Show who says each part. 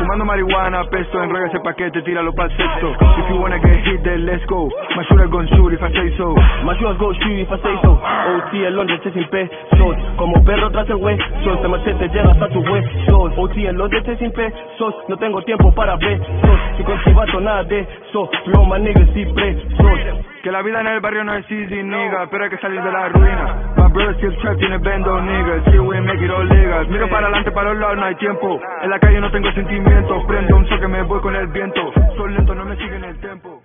Speaker 1: Fumando marihuana, pesto, enrolla ese paquete, tíralo pa'l sexto. If you wanna get hit, then let's go. My shooter gon' shoot if I say so.
Speaker 2: My shooters gon' shoot if I say so. OT en Londres sin pesos. Como perro tras el huesos. Te machete llega hasta tus huesos. OT en Londres sin pesos. No tengo tiempo para besos. Si con tu vato nada de eso. Flow my niggas y presos.
Speaker 1: Que la vida en el barrio no es easy, nigga, pero hay que salir de la ruina. My brother still trapped in a bando, nigga. See we make it all legal. Miro para adelante, para los lados no hay tiempo. En la calle no tengo sentimientos. Prendo un que me voy con el viento. Soy lento, no me siguen el tiempo.